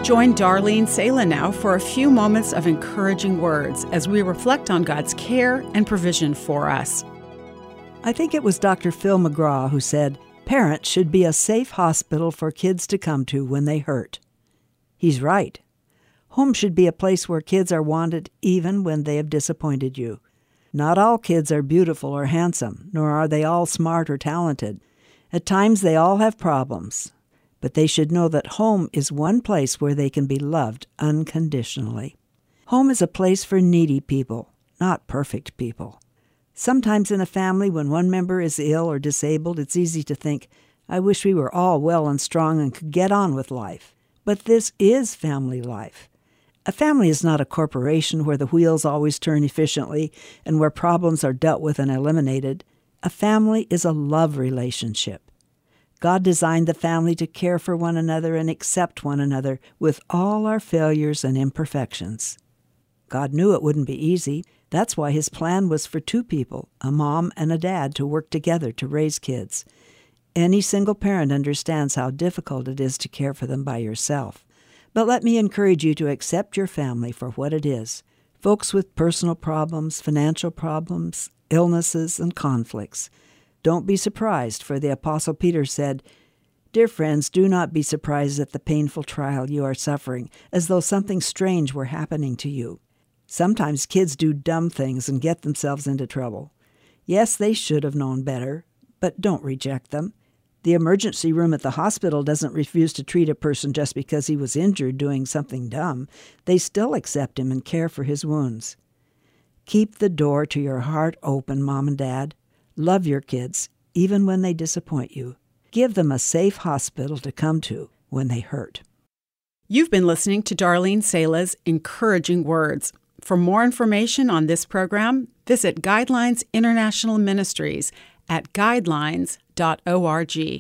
Join Darlene Sala now for a few moments of encouraging words as we reflect on God's care and provision for us. I think it was Dr. Phil McGraw who said, "Parents should be a safe hospital for kids to come to when they hurt." He's right. Home should be a place where kids are wanted even when they have disappointed you. Not all kids are beautiful or handsome, nor are they all smart or talented. At times they all have problems, but they should know that home is one place where they can be loved unconditionally. Home is a place for needy people, not perfect people. Sometimes in a family, when one member is ill or disabled, it's easy to think, "I wish we were all well and strong and could get on with life." But this is family life. A family is not a corporation where the wheels always turn efficiently and where problems are dealt with and eliminated. A family is a love relationship. God designed the family to care for one another and accept one another with all our failures and imperfections. God knew it wouldn't be easy. That's why His plan was for two people, a mom and a dad, to work together to raise kids. Any single parent understands how difficult it is to care for them by yourself. But let me encourage you to accept your family for what it is. Folks with personal problems, financial problems, illnesses, and conflicts. Don't be surprised, for the Apostle Peter said, "Dear friends, do not be surprised at the painful trial you are suffering, as though something strange were happening to you." Sometimes kids do dumb things and get themselves into trouble. Yes, they should have known better, but don't reject them. The emergency room at the hospital doesn't refuse to treat a person just because he was injured doing something dumb. They still accept him and care for his wounds. Keep the door to your heart open, Mom and Dad. Love your kids, even when they disappoint you. Give them a safe hospital to come to when they hurt. You've been listening to Darlene Sala's encouraging words. For more information on this program, visit Guidelines International Ministries at guidelines.org.